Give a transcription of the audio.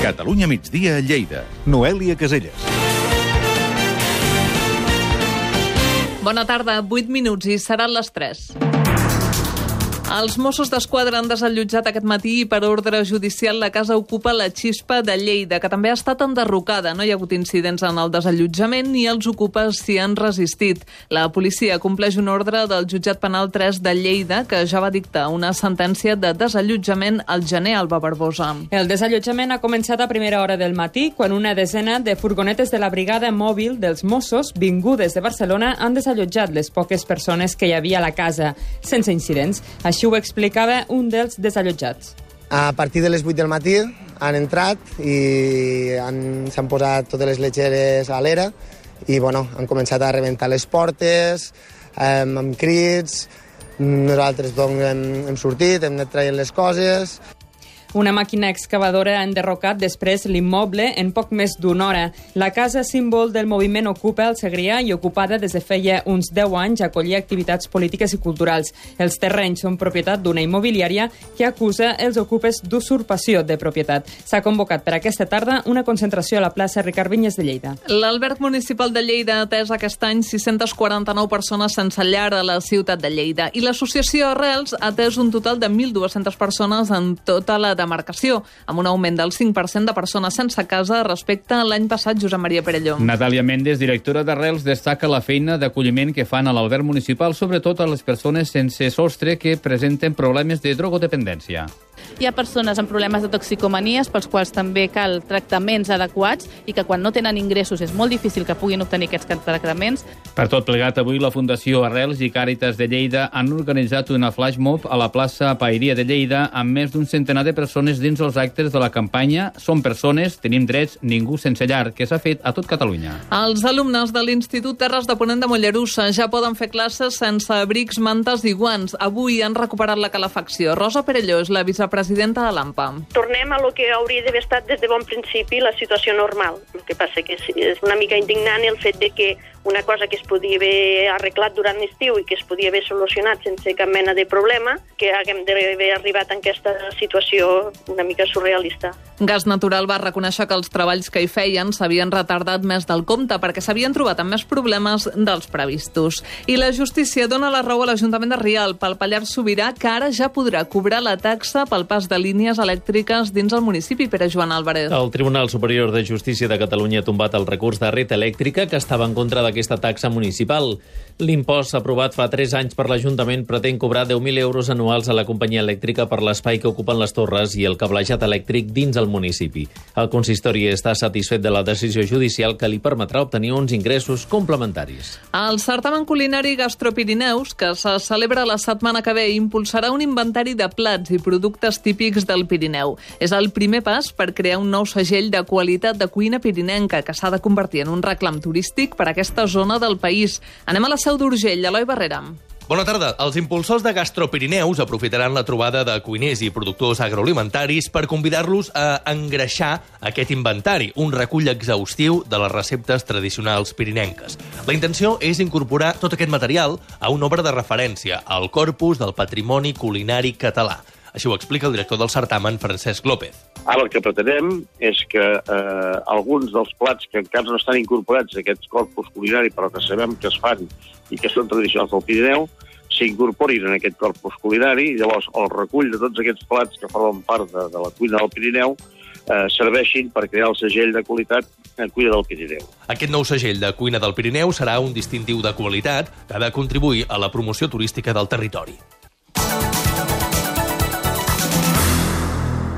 Catalunya migdia a Lleida. Noèlia Caselles. Bona tarda, 8 minuts i seran les 3. Els Mossos d'Esquadra han desallotjat aquest matí i per ordre judicial la casa ocupa la Xispa de Lleida, que també ha estat enderrocada. No hi ha hagut incidents en el desallotjament ni els ocupes s'hi han resistit. La policia compleix un ordre del jutjat penal 3 de Lleida que ja va dictar una sentència de desallotjament al gener. Alba Barbosa. El desallotjament ha començat a primera hora del matí quan una desena de furgonetes de la brigada mòbil dels Mossos vingudes de Barcelona han desallotjat les poques persones que hi havia a la casa, sense incidents. Així ho explicava un dels desallotjats. A partir de les 8 del matí han entrat i s'han posat totes les letgeres a l'era i han començat a rebentar les portes amb crits. Nosaltres hem sortit, hem anat traient les coses. Una màquina excavadora ha enderrocat després l'immoble en poc més d'una hora. La casa, símbol del moviment Ocupa al Segrià i ocupada des de feia uns 10 anys, acollia activitats polítiques i culturals. Els terrenys són propietat d'una immobiliària que acusa els ocupes d'usurpació de propietat. S'ha convocat per aquesta tarda una concentració a la plaça Ricard Vinyes de Lleida. L'Alberg Municipal de Lleida ha atès aquest any 649 persones sense llar a la ciutat de Lleida i l'associació Arrels ha atès un total de 1.200 persones en tota la demarcació, amb un augment del 5% de persones sense casa respecte a l'any passat. Josep Maria Perelló. Natàlia Méndez, directora d'Arrels, destaca la feina d'acolliment que fan a l'Alberg Municipal, sobretot a les persones sense sostre que presenten problemes de drogodependència. Hi ha persones amb problemes de toxicomanies pels quals també cal tractaments adequats i que quan no tenen ingressos és molt difícil que puguin obtenir aquests tractaments. Per tot plegat, avui la Fundació Arrels i Càritas de Lleida han organitzat una flash mob a la plaça Paeria de Lleida amb més d'un centenar de persones dins els actes de la campanya Som persones, tenim drets, ningú sense llar, que s'ha fet a tot Catalunya. Els alumnes de l'Institut Terres de Ponent de Mollerussa ja poden fer classes sense abrics, mantes i guants. Avui han recuperat la calefacció. Rosa Perelló és la vicepresidenta de l'AMPA. Tornem a lo que hauria d'haver estat des de bon principi la situació normal. El que passa que és una mica indignant el fet de que una cosa que es podia haver arreglat durant l'estiu i que es podia haver solucionat sense cap mena de problema, que haguem d'haver arribat en aquesta situació una mica surrealista. Gas Natural va reconèixer que els treballs que hi feien s'havien retardat més del compte perquè s'havien trobat amb més problemes dels previstos. I la justícia dona la raó a l'Ajuntament de Rialp, pel Pallars Sobirà, que ara ja podrà cobrar la taxa pel pas de línies elèctriques dins el municipi. Per a Joan Álvarez. El Tribunal Superior de Justícia de Catalunya ha tombat el recurs de Red Elèctrica que estava en contra d'aquesta taxa municipal. L'impost aprovat fa 3 anys per l'Ajuntament pretén cobrar 10.000 euros anuals a la companyia elèctrica per l'espai que ocupen les torres i el cablejat elèctric dins el municipi. El consistori està satisfet de la decisió judicial que li permetrà obtenir uns ingressos complementaris. El certamen culinari Gastropirineus, que se celebra la setmana que ve, impulsarà un inventari de plats i productes típics del Pirineu. És el primer pas per crear un nou segell de qualitat de cuina pirinenca que s'ha de convertir en un reclam turístic per a aquesta zona del país. Anem a la Seu d'Urgell, Eloi Barrera. Bona tarda. Els impulsors de Gastropirineus aprofitaran la trobada de cuiners i productors agroalimentaris per convidar-los a engreixar aquest inventari, un recull exhaustiu de les receptes tradicionals pirinenques. La intenció és incorporar tot aquest material a una obra de referència, al corpus del patrimoni culinari català. Així ho explica el director del certamen, Francesc López. Ara el que pretenem és que alguns dels plats que encara no estan incorporats a aquest corpus culinari, però que sabem que es fan i que són tradicionals del Pirineu, s'incorporin en aquest corpus culinari i llavors el recull de tots aquests plats que formen part de la cuina del Pirineu serveixin per crear el segell de qualitat en cuina del Pirineu. Aquest nou segell de cuina del Pirineu serà un distintiu de qualitat que ha de contribuir a la promoció turística del territori.